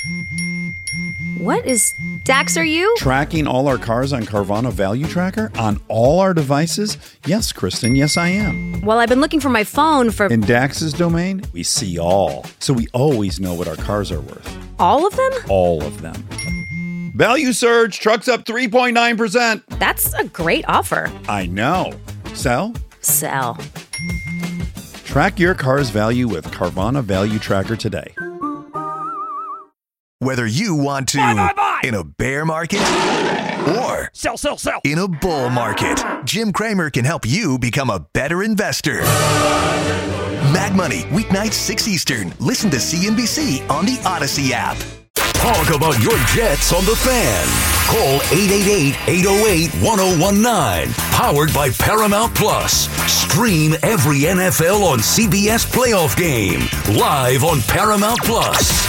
What is... Dax, are you? Tracking all our cars on Carvana Value Tracker on all our devices? Yes, Kristen, yes I am. Well, I've been looking for my phone for... In Dax's domain, we see all. So we always know what our cars are worth. All of them? All of them. Value surge, trucks up 3.9%. That's a great offer. I know. Sell? Sell. Track your car's value with Carvana Value Tracker today. Whether you want to buy. In a bear market or Sell. in a bull market, Jim Cramer can help you become a better investor. Mad Money, weeknights 6 Eastern. Listen to CNBC on the Odyssey app. Talk about your Jets on the Fan. Call 888-808-1019. Powered by Paramount Plus. Stream every NFL on CBS playoff game. Live on Paramount Plus.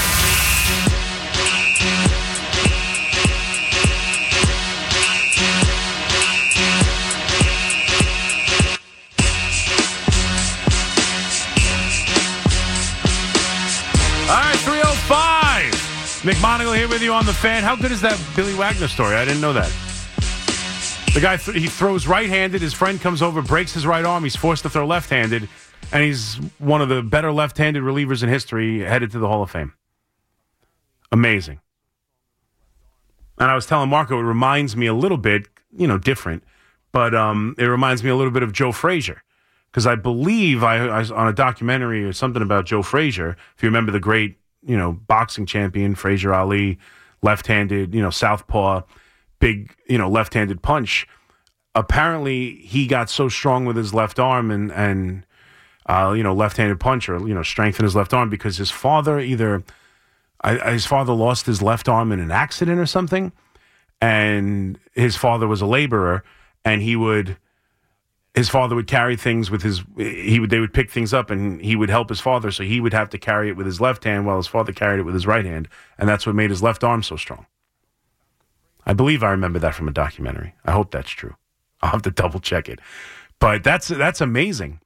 Nick Monagle here with you on The Fan. How good is that Billy Wagner story? I didn't know that. The guy, he throws right-handed. His friend comes over, breaks his right arm. He's forced to throw left-handed. And he's one of the better left-handed relievers in history, headed to the Hall of Fame. Amazing. And I was telling Marco, it reminds me a little bit, different, but it reminds me a little bit of Joe Frazier. Because I believe I was on a documentary or something about Joe Frazier, if you remember the great boxing champion, Frazier Ali, left-handed, southpaw, big, left-handed punch. Apparently, he got so strong with his left arm and left-handed punch or, strengthened his left arm because his father his father lost his left arm in an accident or something. And his father was a laborer and his father would carry things with they would pick things up and he would help his father. So he would have to carry it with his left hand while his father carried it with his right hand. And that's what made his left arm so strong. I believe I remember that from a documentary. I hope that's true. I'll have to double check it. But that's amazing.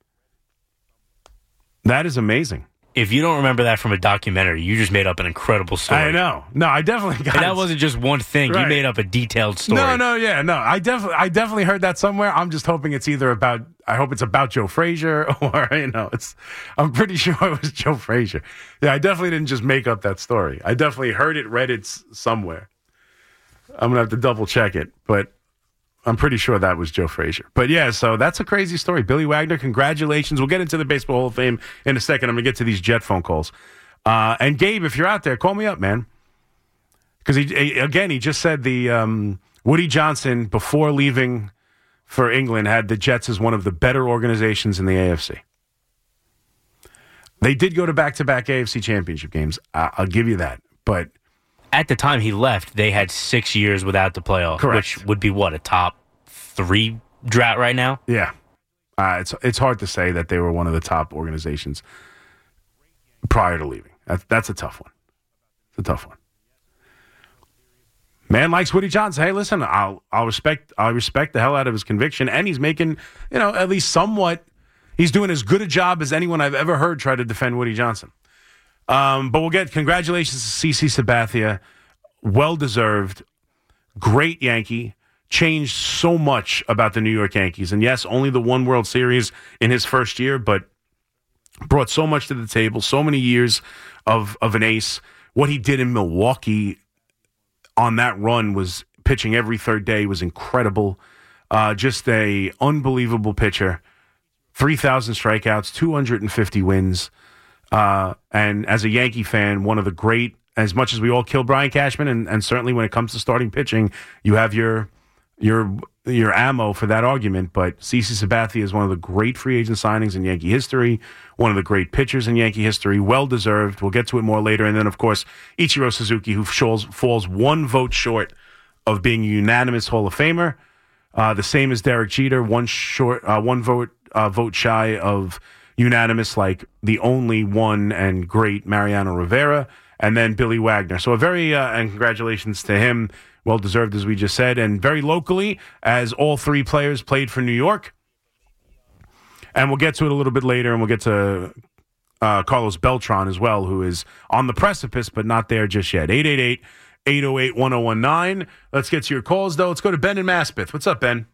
That is amazing. If you don't remember that from a documentary, you just made up an incredible story. I know. No, I definitely got it. That wasn't just one thing. Right. You made up a detailed story. No. I definitely heard that somewhere. I'm just hoping it's either about, I hope it's about Joe Frazier or, I'm pretty sure it was Joe Frazier. Yeah, I definitely didn't just make up that story. I definitely heard it, read it somewhere. I'm going to have to double check it, but I'm pretty sure that was Joe Frazier. But yeah, so that's a crazy story. Billy Wagner, congratulations. We'll get into the Baseball Hall of Fame in a second. I'm going to get to these Jet phone calls. And Gabe, if you're out there, call me up, man. Because he just said the Woody Johnson, before leaving for England, had the Jets as one of the better organizations in the AFC. They did go to back-to-back AFC championship games. I'll give you that. But at the time he left, they had 6 years without the playoff, correct, which would be a top 3 drought right now? Yeah. It's hard to say that they were one of the top organizations prior to leaving. That's a tough one. It's a tough one. Man likes Woody Johnson. Hey, listen, I'll respect the hell out of his conviction, and he's making, at least somewhat, he's doing as good a job as anyone I've ever heard try to defend Woody Johnson. But we'll get congratulations to CC Sabathia. Well-deserved. Great Yankee. Changed so much about the New York Yankees. And yes, only the one World Series in his first year, but brought so much to the table, so many years of an ace. What he did in Milwaukee on that run was pitching every third day was incredible. Just a unbelievable pitcher. 3,000 strikeouts, 250 wins. And as a Yankee fan, one of the great, as much as we all kill Brian Cashman, and certainly when it comes to starting pitching, you have your ammo for that argument. But CC Sabathia is one of the great free agent signings in Yankee history, one of the great pitchers in Yankee history, well-deserved. We'll get to it more later. And then, of course, Ichiro Suzuki, who falls one vote short of being a unanimous Hall of Famer. The same as Derek Jeter, one vote shy of unanimous, like the only one and great Mariano Rivera, and then Billy Wagner. So a very, and congratulations to him, well-deserved, as we just said, and very locally, as all three players played for New York. And we'll get to it a little bit later, and we'll get to Carlos Beltran as well, who is on the precipice but not there just yet. 888-808-1019. Let's get to your calls, though. Let's go to Ben in Maspeth. What's up, Ben?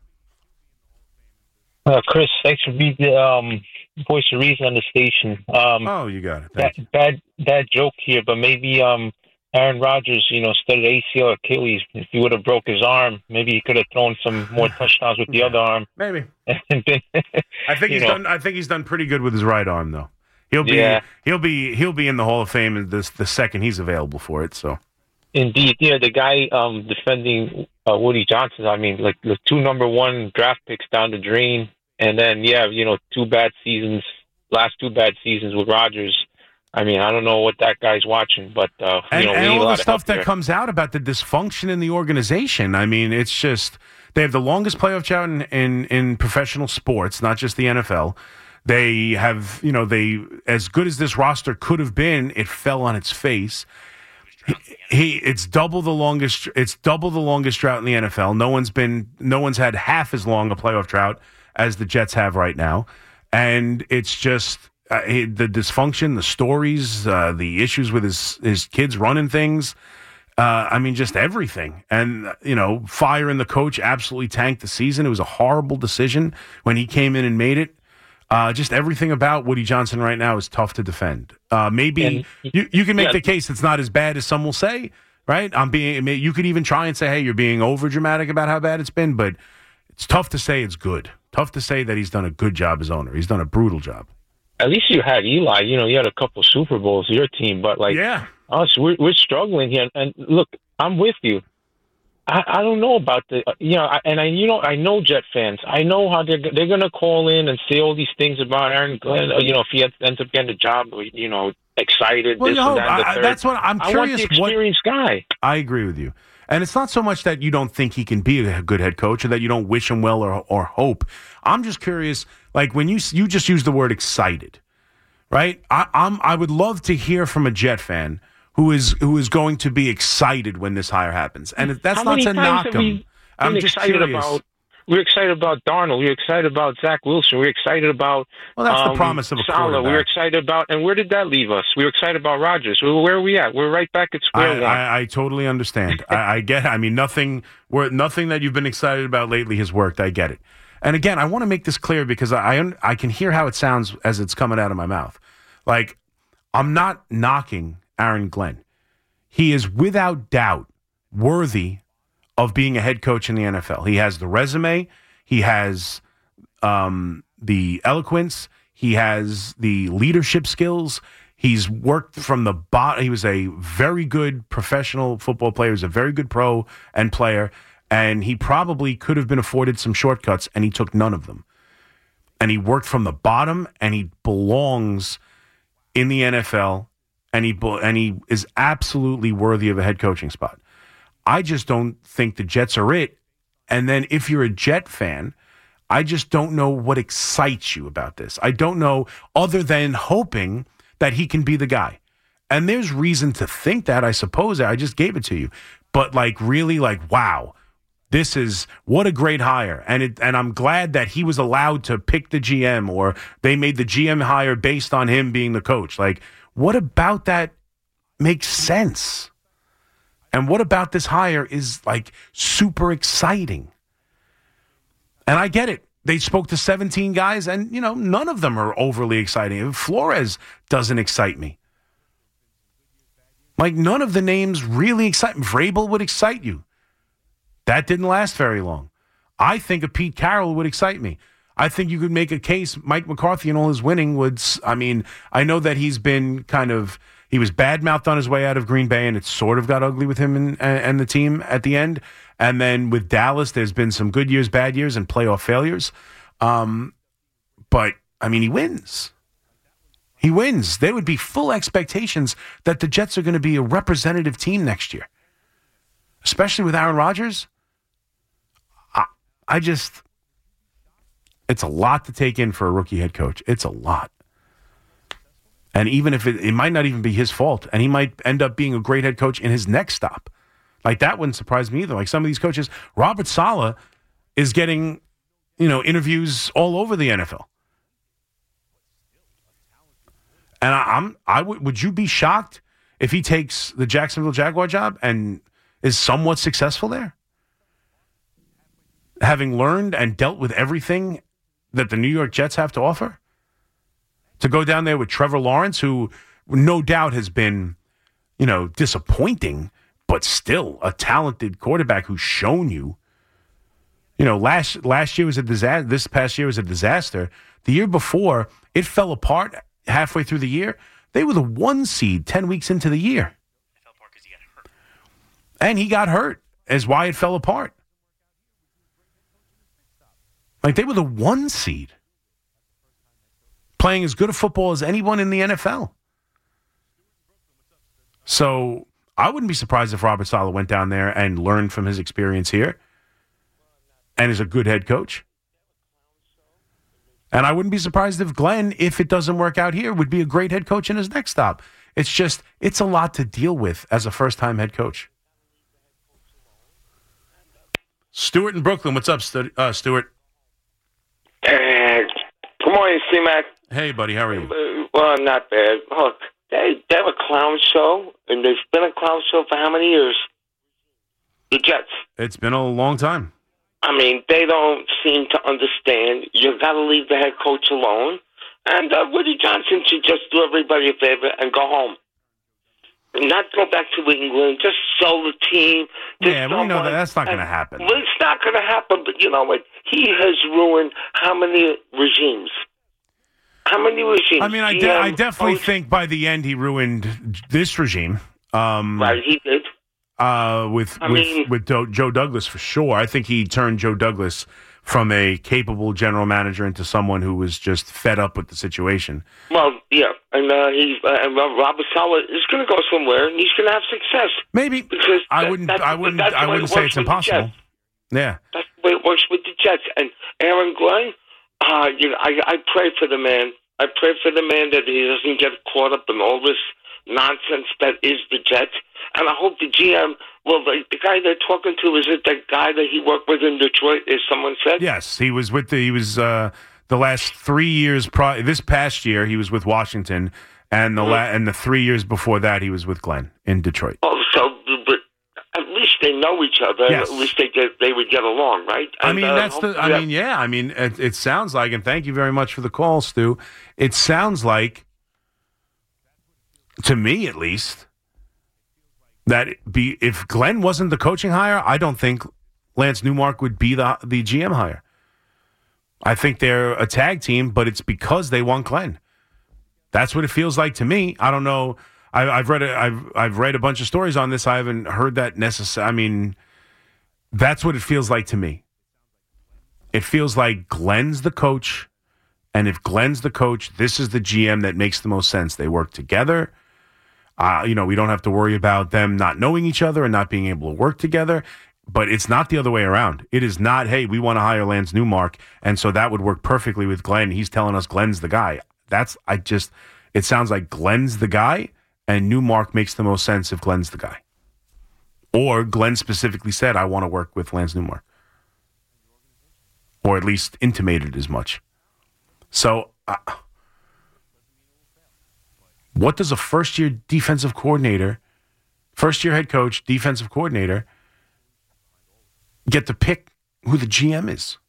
Chris, thanks for being the voice of reason on the station. You got it. Thank you. Bad joke here, but maybe Aaron Rodgers, instead of ACL or Achilles, if he would have broke his arm, maybe he could have thrown some more touchdowns with the other arm. Maybe. I think he's done. I think he's done pretty good with his right arm, though. He'll be in the Hall of Fame the second he's available for it. So. Indeed, the guy defending Woody Johnson. I mean, like the 2 number 1 draft picks down the drain. And then, 2 bad seasons, last 2 bad seasons with Rodgers. I mean, I don't know what that guy's watching, but and all the stuff that comes out about the dysfunction in the organization. I mean, it's just they have the longest playoff drought in professional sports, not just the NFL. They have, they as good as this roster could have been, it fell on its face. It's double the longest. It's double the longest drought in the NFL. No one's had half as long a playoff drought as the Jets have right now. And it's just the dysfunction, the stories, the issues with his kids running things. I mean, just everything. And, firing the coach absolutely tanked the season. It was a horrible decision when he came in and made it. Just everything about Woody Johnson right now is tough to defend. Maybe you can make the case it's not as bad as some will say, right? You could even try and say, hey, you're being over dramatic about how bad it's been, but it's tough to say it's good. Tough to say that he's done a good job as owner. He's done a brutal job. At least you had Eli. You had a couple Super Bowls, your team, but us, we're struggling here. And look, I'm with you. I don't know about I know Jet fans. I know how they're going to call in and say all these things about Aaron Glenn. If he ends up getting a job, excited. Well, this and that. And the third. That's what I'm curious. I want the experienced guy. I agree with you. And it's not so much that you don't think he can be a good head coach or that you don't wish him well or hope. I'm just curious, like when you just used the word excited, right? I would love to hear from a Jet fan who is going to be excited when this hire happens. And that's not to knock him. I'm just curious. We're excited about Darnold. We're excited about Zach Wilson. We're excited about that's the promise of a quarterback. We're excited about, and where did that leave us? We were excited about Rodgers. Where are we at? We're right back at square one. I totally understand. I get it. I mean, nothing that you've been excited about lately has worked. I get it. And again, I want to make this clear because I can hear how it sounds as it's coming out of my mouth. Like, I'm not knocking Aaron Glenn. He is without doubt worthy of being a head coach in the NFL. He has the resume. He has the eloquence. He has the leadership skills. He's worked from the bottom. He was a very good professional football player. He was a very good pro and player. And he probably could have been afforded some shortcuts, and he took none of them. And he worked from the bottom, and he belongs in the NFL, and he is absolutely worthy of a head coaching spot. I just don't think the Jets are it. And then if you're a Jet fan, I just don't know what excites you about this. I don't know other than hoping that he can be the guy. And there's reason to think that, I suppose. I just gave it to you. But really wow, what a great hire. And I'm glad that he was allowed to pick the GM, or they made the GM hire based on him being the coach. What about that makes sense? And what about this hire is super exciting? And I get it. They spoke to 17 guys, and none of them are overly exciting. Flores doesn't excite me. None of the names really excite me. Vrabel would excite you. That didn't last very long. I think a Pete Carroll would excite me. I think you could make a case Mike McCarthy and all his winning would. I mean, I know that he's been he was bad-mouthed on his way out of Green Bay, and it sort of got ugly with him and the team at the end. And then with Dallas, there's been some good years, bad years, and playoff failures. But, I mean, he wins. He wins. There would be full expectations that the Jets are going to be a representative team next year, especially with Aaron Rodgers. It's a lot to take in for a rookie head coach. It's a lot. And even if it might not even be his fault, and he might end up being a great head coach in his next stop. That wouldn't surprise me either. Some of these coaches, Robert Saleh is getting, interviews all over the NFL. And would you be shocked if he takes the Jacksonville Jaguar job and is somewhat successful there? Having learned and dealt with everything that the New York Jets have to offer? To go down there with Trevor Lawrence, who no doubt has been, disappointing, but still a talented quarterback who's shown you. Last year was a disaster. This past year was a disaster. The year before, it fell apart halfway through the year. They were the 1 seed 10 weeks into the year. And he got hurt, is why it fell apart. Like, they were the 1 seed. Playing as good a football as anyone in the NFL. So I wouldn't be surprised if Robert Saleh went down there and learned from his experience here and is a good head coach. And I wouldn't be surprised if Glenn, if it doesn't work out here, would be a great head coach in his next stop. It's a lot to deal with as a first-time head coach. Stuart in Brooklyn. What's up, Stuart? Good morning, C-Mac. Hey, buddy. How are you? Well, not bad. Look, they have a clown show, and they've been a clown show for how many years? The Jets. It's been a long time. I mean, they don't seem to understand. You got to leave the head coach alone. And Woody Johnson should just do everybody a favor and go home. Not go back to England. Just sell the team. Yeah, we know that's not going to happen. Well, it's not going to happen, but you know what? He has ruined how many regimes? How many regimes? I mean, I definitely think by the end he ruined this regime. Right, he did. With Joe Douglas for sure. I think he turned Joe Douglas from a capable general manager into someone who was just fed up with the situation. Well, yeah, and Robert Saleh is going to go somewhere, and he's going to have success. Maybe because I wouldn't say it's impossible. Yeah, that's the way it works with the Jets. And Aaron Glenn, I pray for the man. I pray for the man that he doesn't get caught up in all this nonsense that is the Jets. And I hope the GM, the guy they're talking to, is it the guy that he worked with in Detroit, as someone said? Yes, he was the last 3 years. This past year, he was with Washington, and the 3 years before that, he was with Glenn in Detroit. Oh, so but at least they know each other. Yes. At least they would get along, right? And, it sounds like, and thank you very much for the call, Stu. It sounds like, to me at least, that if Glenn wasn't the coaching hire, I don't think Lance Newmark would be the GM hire. I think they're a tag team, but it's because they want Glenn. That's what it feels like to me. I don't know. I've read a bunch of stories on this. I haven't heard that necessarily. I mean, that's what it feels like to me. It feels like Glenn's the coach, and if Glenn's the coach, this is the GM that makes the most sense. They work together. We don't have to worry about them not knowing each other and not being able to work together. But it's not the other way around. It is not, hey, we want to hire Lance Newmark, and so that would work perfectly with Glenn. He's telling us Glenn's the guy. It sounds like Glenn's the guy, and Newmark makes the most sense if Glenn's the guy. Or Glenn specifically said, I want to work with Lance Newmark. Or at least intimated as much. So, what does a first-year defensive coordinator, first-year head coach, defensive coordinator, get to pick who the GM is?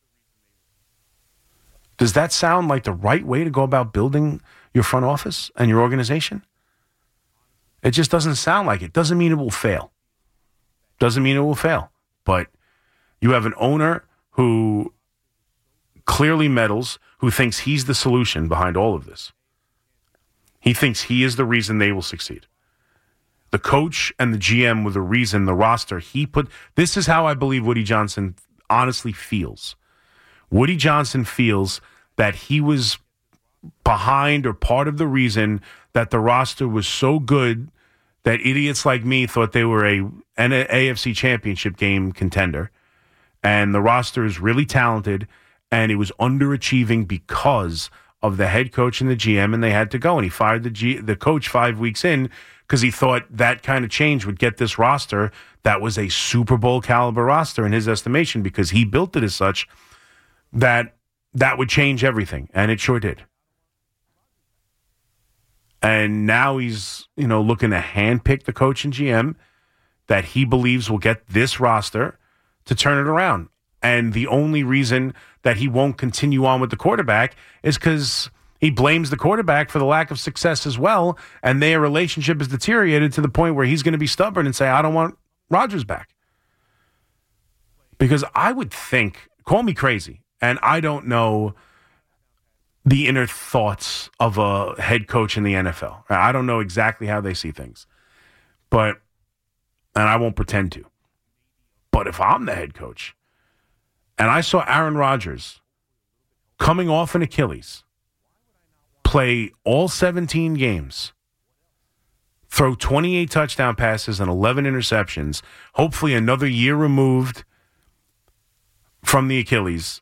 Does that sound like the right way to go about building your front office and your organization? It just doesn't sound like it. Doesn't mean it will fail. Doesn't mean it will fail. But you have an owner who clearly meddles, who thinks he's the solution behind all of this. He thinks he is the reason they will succeed. The coach and the GM were the reason the roster he put. This is how I believe Woody Johnson honestly feels. Woody Johnson feels that he was behind or part of the reason that the roster was so good that idiots like me thought they were an AFC championship game contender. And the roster is really talented, and it was underachieving because of the head coach and the GM, and they had to go. And he fired the coach 5 weeks in because he thought that kind of change would get this roster that was a Super Bowl caliber roster in his estimation, because he built it as such that would change everything, and it sure did. And now he's, looking to handpick the coach and GM that he believes will get this roster to turn it around. And the only reason that he won't continue on with the quarterback is because he blames the quarterback for the lack of success as well. And their relationship has deteriorated to the point where he's going to be stubborn and say, I don't want Rodgers back. Because I would think, call me crazy, and I don't know the inner thoughts of a head coach in the NFL. I don't know exactly how they see things. And I won't pretend to. But if I'm the head coach and I saw Aaron Rodgers coming off an Achilles, play all 17 games, throw 28 touchdown passes and 11 interceptions, hopefully another year removed from the Achilles,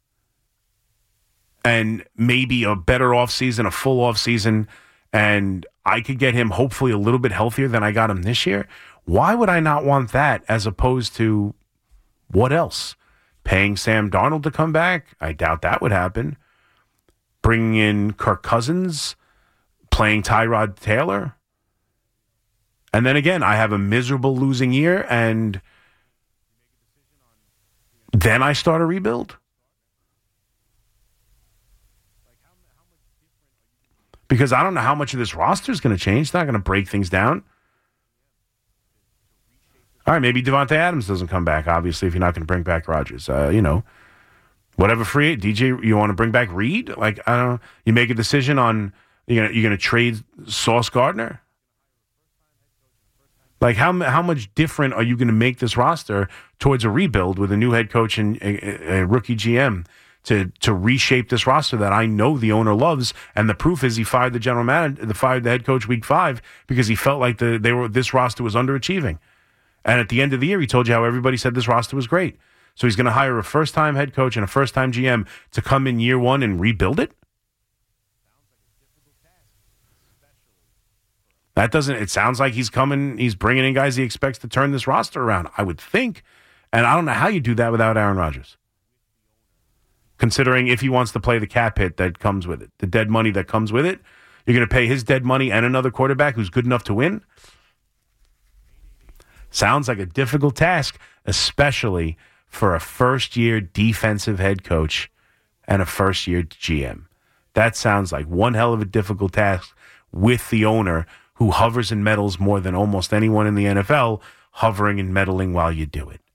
and maybe a better offseason, a full offseason, and I could get him hopefully a little bit healthier than I got him this year, why would I not want that as opposed to what else? Paying Sam Darnold to come back? I doubt that would happen. Bringing in Kirk Cousins, playing Tyrod Taylor. And then again, I have a miserable losing year, and then I start a rebuild? Because I don't know how much of this roster is going to change. It's not going to break things down. All right, maybe Devontae Adams doesn't come back, obviously, if you're not going to bring back Rodgers. Whatever free DJ, you want to bring back Reed? I don't know. You make a decision on, you're going to trade Sauce Gardner? How much different are you going to make this roster towards a rebuild with a new head coach and a rookie GM to reshape this roster that I know the owner loves? And the proof is he fired the general manager, fired the head coach week 5 because he felt like this roster was underachieving. And at the end of the year, he told you how everybody said this roster was great. So he's going to hire a first-time head coach and a first-time GM to come in year 1 and rebuild it? It sounds like he's bringing in guys he expects to turn this roster around, I would think. And I don't know how you do that without Aaron Rodgers. Considering if he wants to play the cap hit that comes with it, the dead money that comes with it, you're going to pay his dead money and another quarterback who's good enough to win? Sounds like a difficult task, especially for a first-year defensive head coach and a first-year GM. That sounds like one hell of a difficult task with the owner who hovers and meddles more than almost anyone in the NFL, hovering and meddling while you do it.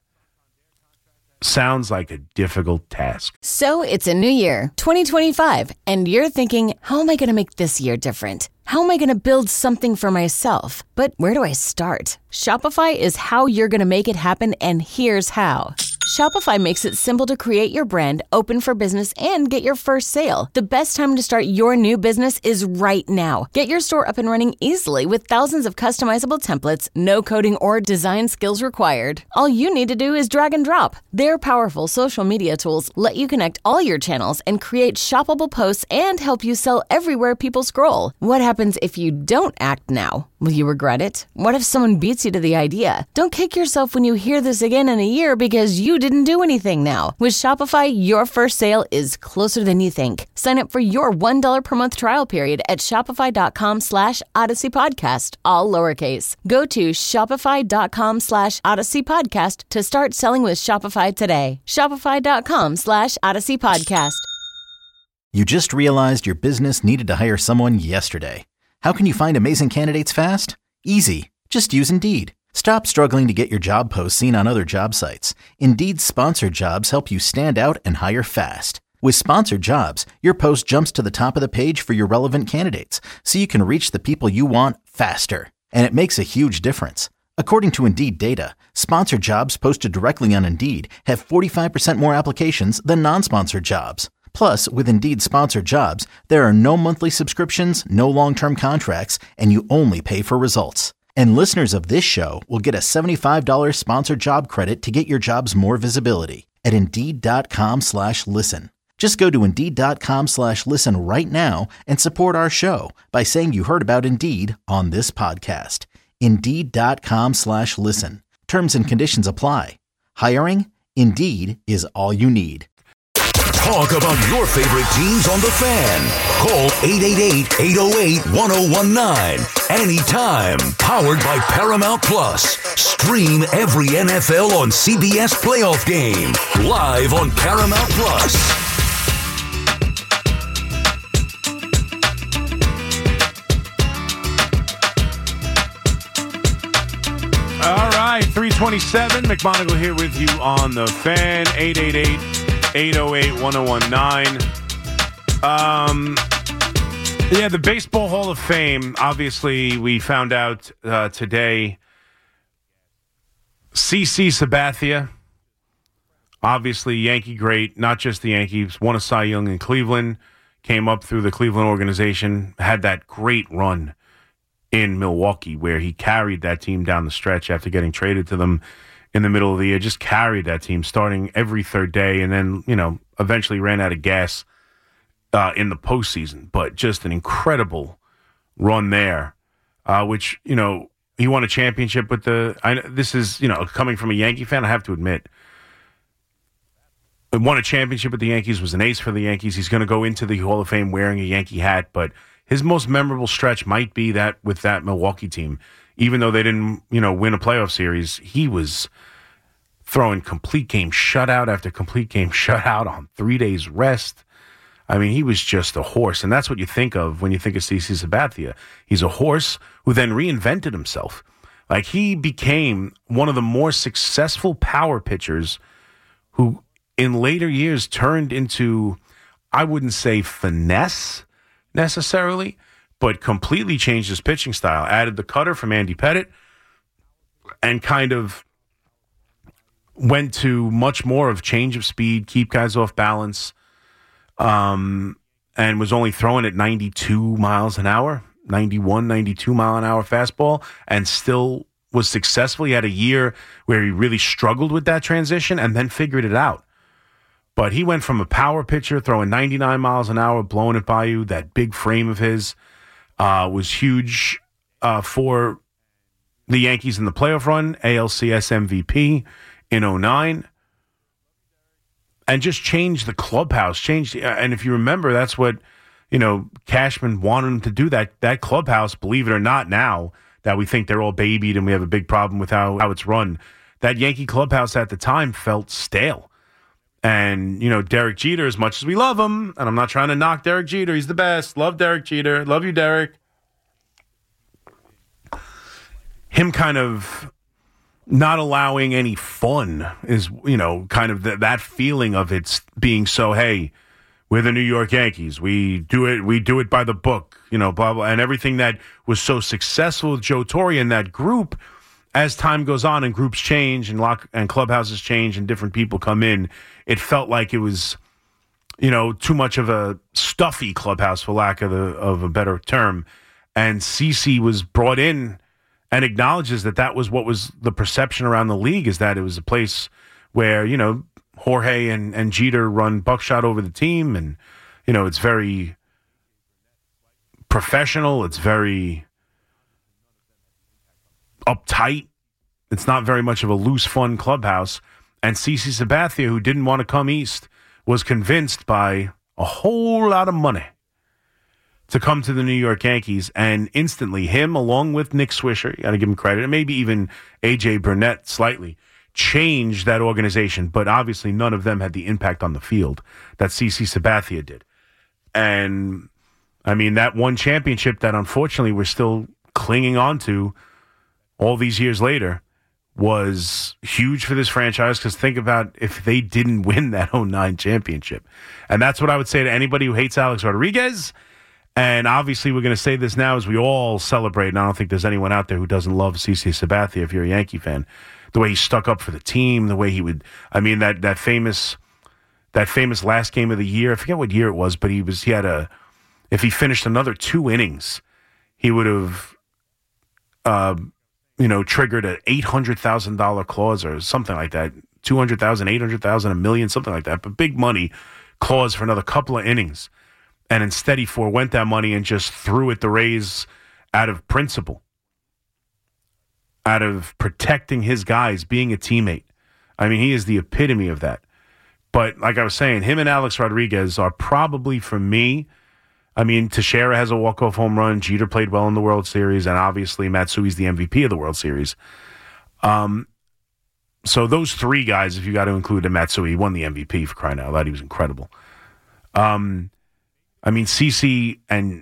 Sounds like a difficult task. So it's a new year, 2025, and you're thinking, how am I going to make this year different? How am I going to build something for myself? But where do I start? Shopify is how you're going to make it happen, and here's how. Shopify makes it simple to create your brand, open for business, and get your first sale. The best time to start your new business is right now. Get your store up and running easily with thousands of customizable templates, no coding or design skills required. All you need to do is drag and drop. Their powerful social media tools let you connect all your channels and create shoppable posts and help you sell everywhere people scroll. What happens if you don't act now? Will you regret it? What if someone beats you to the idea? Don't kick yourself when you hear this again in a year because you didn't do anything now. With Shopify, your first sale is closer than you think. Sign up for your $1 per month trial period at shopify.com/Odyssey Podcast, all lowercase. Go to shopify.com/Odyssey Podcast to start selling with Shopify today. Shopify.com/Odyssey Podcast. You just realized your business needed to hire someone yesterday. How can you find amazing candidates fast? Easy. Just use Indeed. Stop struggling to get your job posts seen on other job sites. Indeed's sponsored jobs help you stand out and hire fast. With sponsored jobs, your post jumps to the top of the page for your relevant candidates, so you can reach the people you want faster. And it makes a huge difference. According to Indeed data, sponsored jobs posted directly on Indeed have 45% more applications than non-sponsored jobs. Plus, with Indeed sponsored jobs, there are no monthly subscriptions, no long-term contracts, and you only pay for results. And listeners of this show will get a $75 sponsored job credit to get your jobs more visibility at Indeed.com/listen. Just go to Indeed.com/listen right now and support our show by saying you heard about Indeed on this podcast. Indeed.com/listen. Terms and conditions apply. Hiring? Indeed is all you need. Talk about your favorite teams on The Fan. Call 888-808-1019. Anytime. Powered by Paramount Plus. Stream every NFL on CBS Playoff Game. Live on Paramount Plus. All right, 327. McMonagle here with you on The Fan. 888-808-1019. Yeah, the Baseball Hall of Fame, obviously, we found out today. CC Sabathia, obviously Yankee great, not just the Yankees, won a Cy Young in Cleveland, came up through the Cleveland organization, had that great run in Milwaukee where he carried that team down the stretch after getting traded to them in the middle of the year, just carried that team starting every third day and then, eventually ran out of gas in the postseason. But just an incredible run there, which, he won a championship with this is, coming from a Yankee fan, I have to admit, won a championship with the Yankees, was an ace for the Yankees. He's going to go into the Hall of Fame wearing a Yankee hat, but his most memorable stretch might be that with that Milwaukee team. Even though they didn't, win a playoff series, he was throwing complete game shutout after complete game shutout on 3 days rest. I mean, he was just a horse, and that's what you think of when you think of CC Sabathia. He's a horse who then reinvented himself. Like, he became one of the more successful power pitchers who in later years turned into, I wouldn't say finesse necessarily, but completely changed his pitching style. Added the cutter from Andy Pettitte and kind of went to much more of change of speed, keep guys off balance, and was only throwing at 92 miles an hour, 91, 92 mile an hour fastball, and still was successful. He had a year where he really struggled with that transition and then figured it out. But he went from a power pitcher throwing 99 miles an hour, blowing it by you. That big frame of his was huge for the Yankees in the playoff run, ALCS MVP in 2009. And just changed the clubhouse, and if you remember, that's what, Cashman wanted him to do, that clubhouse, believe it or not now, that we think they're all babied and we have a big problem with how it's run, that Yankee clubhouse at the time felt stale. And, Derek Jeter, as much as we love him, and I'm not trying to knock Derek Jeter, he's the best, love Derek Jeter, love you, Derek. Him kind of not allowing any fun is, kind of that feeling of it's being so, hey, we're the New York Yankees. We do it by the book, blah, blah. And everything that was so successful with Joe Torre and that group, as time goes on and groups change and clubhouses change and different people come in, it felt like it was, too much of a stuffy clubhouse, for lack of a better term. And CC was brought in and acknowledges that was what was the perception around the league, is that it was a place where, Jorge and Jeter run buckshot over the team. And, it's very professional. It's very uptight. It's not very much of a loose, fun clubhouse. And CC Sabathia, who didn't want to come east, was convinced by a whole lot of money to come to the New York Yankees, and instantly him, along with Nick Swisher, you got to give him credit, and maybe even A.J. Burnett slightly, changed that organization. But obviously none of them had the impact on the field that CC Sabathia did. And, I mean, that one championship that unfortunately we're still clinging on to all these years later was huge for this franchise, because think about if they didn't win that 2009 championship. And that's what I would say to anybody who hates Alex Rodriguez. And obviously, we're going to say this now as we all celebrate, and I don't think there's anyone out there who doesn't love CC Sabathia if you're a Yankee fan. The way he stuck up for the team, the way he would, I mean, that famous last game of the year, I forget what year it was, but if he finished another 2 innings, he would have, triggered an $800,000 clause or something like that, $200,000, $800,000, $1 million, something like that, but big money clause for another couple of innings. And instead, he forewent that money and just threw at the Rays out of principle, out of protecting his guys, being a teammate. I mean, he is the epitome of that. But like I was saying, him and Alex Rodriguez are probably, for me, I mean, Teixeira has a walk-off home run. Jeter played well in the World Series, and obviously Matsui's the MVP of the World Series. So those three guys, if you got to include the Matsui, he won the MVP for crying out loud. He was incredible. I mean, CeCe and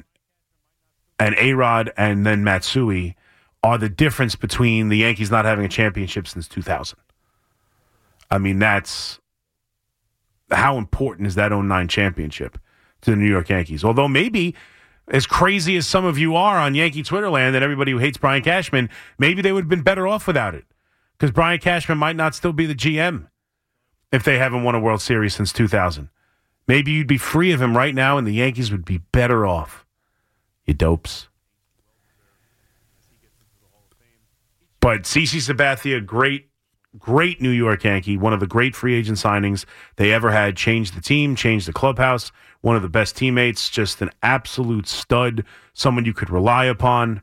A-Rod and then Matsui are the difference between the Yankees not having a championship since 2000. I mean, that's how important is that 09 championship to the New York Yankees? Although maybe, as crazy as some of you are on Yankee Twitter land and everybody who hates Brian Cashman, maybe they would have been better off without it. Because Brian Cashman might not still be the GM if they haven't won a World Series since 2000. Maybe you'd be free of him right now and the Yankees would be better off. You dopes. But CeCe Sabathia, great New York Yankee, one of the great free agent signings they ever had, changed the team, changed the clubhouse, one of the best teammates, just an absolute stud, someone you could rely upon,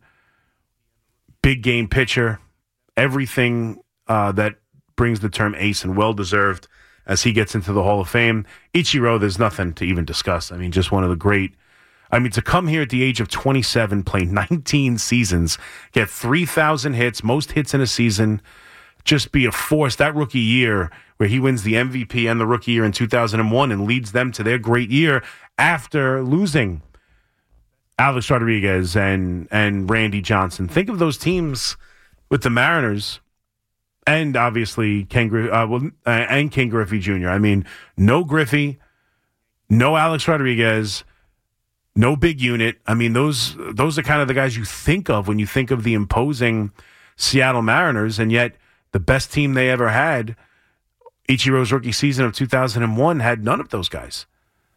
big game pitcher, everything that brings the term ace, and well-deserved as he gets into the Hall of Fame. Ichiro, there's nothing to even discuss. I mean, just one of the great. I mean, to come here at the age of 27, play 19 seasons, get 3,000 hits, most hits in a season, just be a force. That rookie year where he wins the MVP and the rookie year in 2001 and leads them to their great year after losing Alex Rodriguez and Randy Johnson. Think of those teams with the Mariners and obviously Ken Griffey Jr. I mean, no Griffey, no Alex Rodriguez, no big unit. I mean, those are kind of the guys you think of when you think of the imposing Seattle Mariners, and yet the best team they ever had, Ichiro's rookie season of 2001, had none of those guys.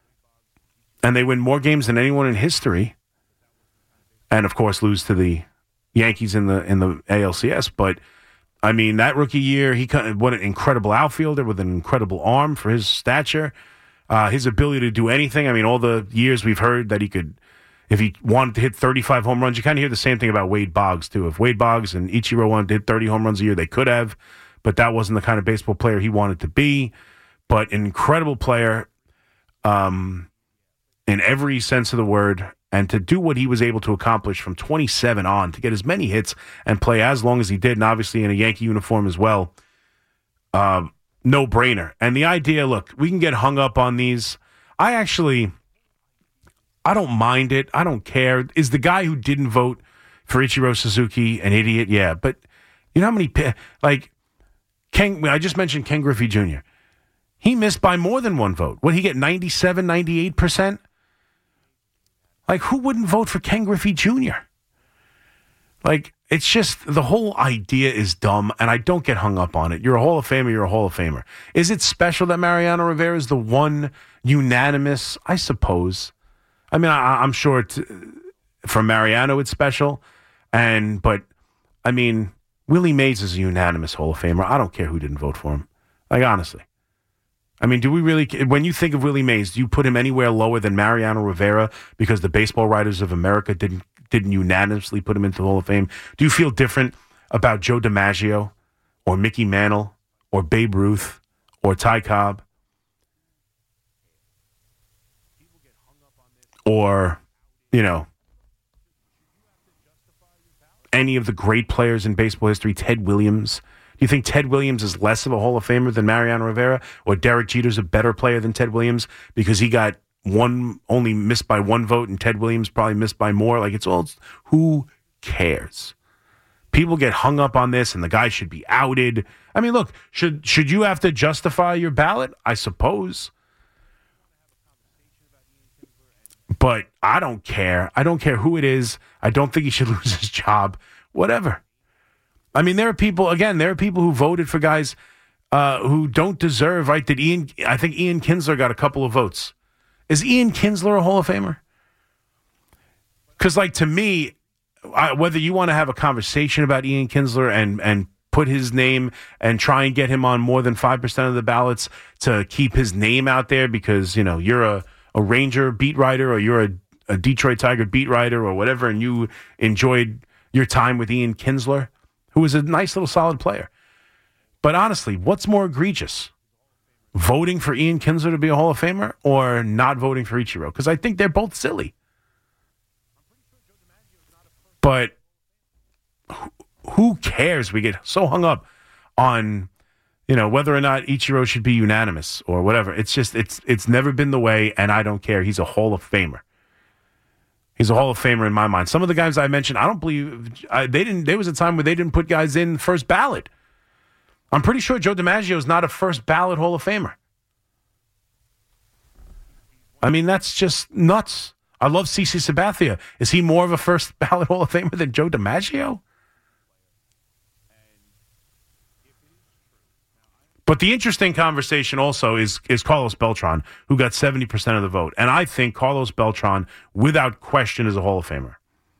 And they win more games than anyone in history. And, of course, lose to the Yankees in the ALCS. But, I mean, that rookie year, what an incredible outfielder with an incredible arm for his stature. His ability to do anything. I mean, all the years we've heard that he could, if he wanted to hit 35 home runs, you kind of hear the same thing about Wade Boggs, too. If Wade Boggs and Ichiro wanted to hit 30 home runs a year, they could have, but that wasn't the kind of baseball player he wanted to be. But an incredible player in every sense of the word, and to do what he was able to accomplish from 27 on, to get as many hits and play as long as he did, and obviously in a Yankee uniform as well, no-brainer. And the idea, look, we can get hung up on these. I don't mind it. I don't care. Is the guy who didn't vote for Ichiro Suzuki an idiot? Yeah, but you know how many, like, I just mentioned Ken Griffey Jr. He missed by more than one vote. Would he get 97, 98%? Like, who wouldn't vote for Ken Griffey Jr.? Like, it's just, the whole idea is dumb, and I don't get hung up on it. You're a Hall of Famer, you're a Hall of Famer. Is it special that Mariano Rivera is the one unanimous? I suppose. I mean, I'm sure for Mariano it's special, but, I mean, Willie Mays is a unanimous Hall of Famer. I don't care who didn't vote for him. Like, honestly. I mean, do we really, when you think of Willie Mays, do you put him anywhere lower than Mariano Rivera because the Baseball Writers of America didn't unanimously put him into the Hall of Fame? Do you feel different about Joe DiMaggio or Mickey Mantle or Babe Ruth or Ty Cobb or, you know, any of the great players in baseball history, Ted Williams? Do you think Ted Williams is less of a Hall of Famer than Mariano Rivera, or Derek Jeter's a better player than Ted Williams because he got only missed by one vote and Ted Williams probably missed by more? Like, who cares? People get hung up on this and the guy should be outed. I mean, look, should you have to justify your ballot? I suppose. But I don't care. I don't care who it is. I don't think he should lose his job. Whatever. I mean, there are people who voted for guys who don't deserve, right? I think Ian Kinsler got a couple of votes. Is Ian Kinsler a Hall of Famer? Because, like, to me, whether you want to have a conversation about Ian Kinsler and put his name and try and get him on more than 5% of the ballots to keep his name out there because, you know, you're a Ranger beat writer or you're a Detroit Tiger beat writer or whatever, and you enjoyed your time with Ian Kinsler, who was a nice little solid player. But honestly, what's more egregious? voting for Ian Kinsler to be a Hall of Famer or not voting for Ichiro, because I think they're both silly. But who cares? We get so hung up on, whether or not Ichiro should be unanimous or whatever. It's just, it's never been the way, and I don't care. He's a Hall of Famer. He's a Hall of Famer in my mind. Some of the guys I mentioned, I don't believe there was a time where they didn't put guys in first ballot. I'm pretty sure Joe DiMaggio is not a first ballot Hall of Famer. I mean, that's just nuts. I love CeCe Sabathia. Is he more of a first ballot Hall of Famer than Joe DiMaggio? But the interesting conversation also is Carlos Beltran, who got 70% of the vote. And I think Carlos Beltran, without question, is a Hall of Famer.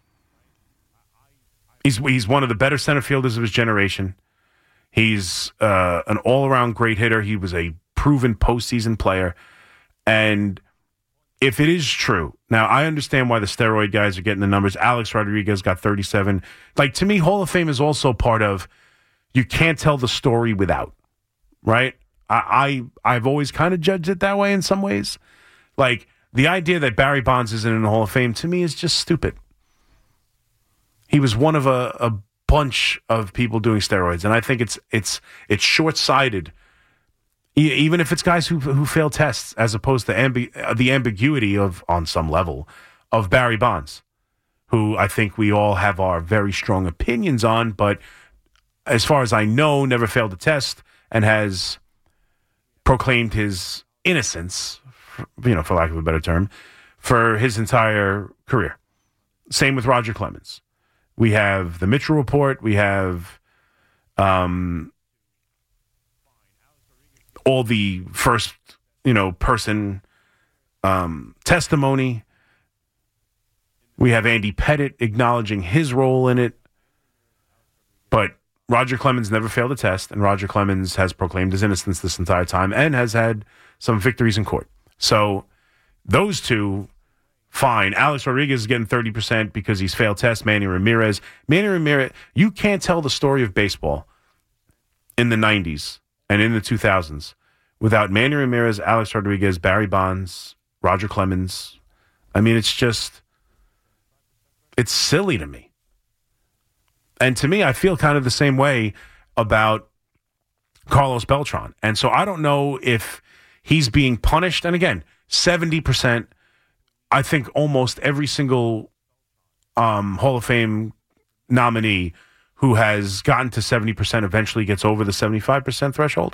He's one of the better center fielders of his generation. He's an all-around great hitter. He was a proven postseason player. And if it is true, now I understand why the steroid guys are getting the numbers. Alex Rodriguez got 37. Like, to me, Hall of Fame is also part of, you can't tell the story without, right? I've always kind of judged it that way in some ways. Like, the idea that Barry Bonds isn't in the Hall of Fame, to me, is just stupid. He was one of a bunch of people doing steroids, and I think it's short-sighted. Even if it's guys who fail tests, as opposed to the ambiguity of, on some level, of Barry Bonds, who I think we all have our very strong opinions on, but as far as I know, never failed a test and has proclaimed his innocence, for lack of a better term, for his entire career. Same with Roger Clemens. We have the Mitchell Report. We have all the first, person testimony. We have Andy Pettit acknowledging his role in it. But Roger Clemens never failed a test, and Roger Clemens has proclaimed his innocence this entire time and has had some victories in court. So those two, fine. Alex Rodriguez is getting 30% because he's failed tests. Manny Ramirez, you can't tell the story of baseball in the 90s and in the 2000s without Manny Ramirez, Alex Rodriguez, Barry Bonds, Roger Clemens. I mean, it's silly to me. And to me, I feel kind of the same way about Carlos Beltran. And so I don't know if he's being punished. And again, 70%, I think almost every single Hall of Fame nominee who has gotten to 70% eventually gets over the 75% threshold.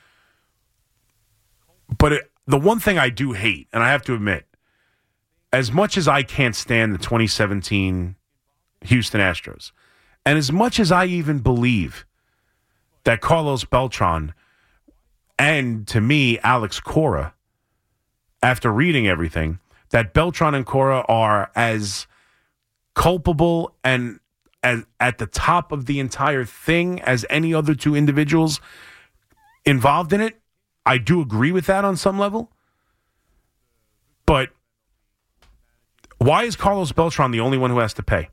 But the one thing I do hate, and I have to admit, as much as I can't stand the 2017 Houston Astros, and as much as I even believe that Carlos Beltran and, to me, Alex Cora, after reading everything, that Beltran and Cora are as culpable and as at the top of the entire thing as any other two individuals involved in it, I do agree with that on some level. But why is Carlos Beltran the only one who has to pay?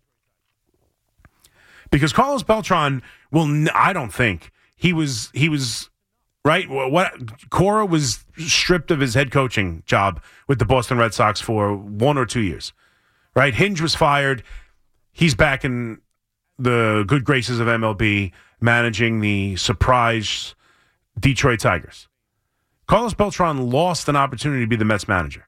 Because Carlos Beltran I don't think he was right. What Cora was stripped of his head coaching job with the Boston Red Sox for 1 or 2 years, right? Hinge was fired. He's back in the good graces of MLB, managing the surprise Detroit Tigers. Carlos Beltran lost an opportunity to be the Mets manager.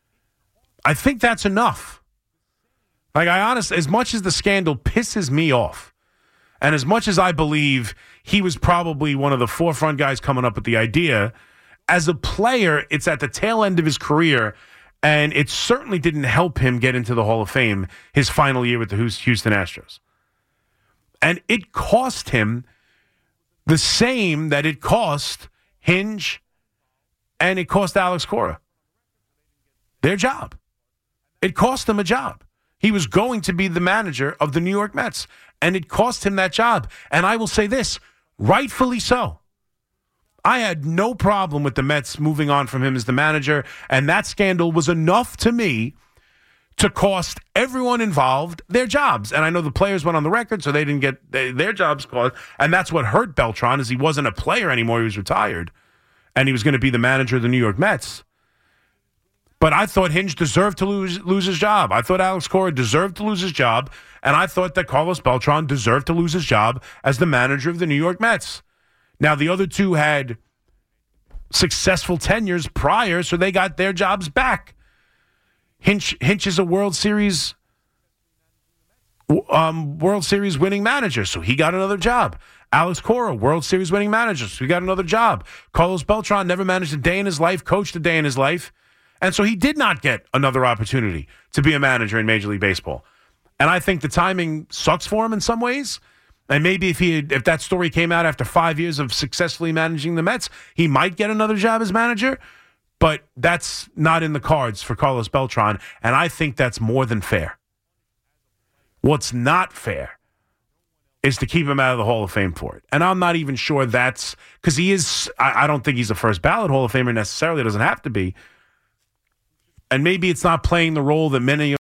I think that's enough. Like, as much as the scandal pisses me off, and as much as I believe he was probably one of the forefront guys coming up with the idea, as a player, it's at the tail end of his career, and it certainly didn't help him get into the Hall of Fame his final year with the Houston Astros. And it cost him the same that it cost Hinge and it cost Alex Cora their job. It cost them a job. He was going to be the manager of the New York Mets, and it cost him that job. And I will say this, rightfully so. I had no problem with the Mets moving on from him as the manager, and that scandal was enough to me to cost everyone involved their jobs. And I know the players went on the record, so they didn't get their jobs cost, and that's what hurt Beltran, is he wasn't a player anymore, he was retired. and he was going to be the manager of the New York Mets. But I thought Hinch deserved to lose his job. I thought Alex Cora deserved to lose his job, and I thought that Carlos Beltran deserved to lose his job as the manager of the New York Mets. Now, the other two had successful tenures prior, so they got their jobs back. Hinch is a World Series winning manager, so he got another job. Alex Cora, World Series winning manager, so he got another job. Carlos Beltran never managed a day in his life, coached a day in his life, and so he did not get another opportunity to be a manager in Major League Baseball. And I think the timing sucks for him in some ways. And maybe if that story came out after 5 years of successfully managing the Mets, he might get another job as manager. But that's not in the cards for Carlos Beltran, and I think that's more than fair. What's not fair is to keep him out of the Hall of Fame for it. And I'm not even sure that's because he is. I don't think he's a first ballot Hall of Famer necessarily. It doesn't have to be. And maybe it's not playing the role that many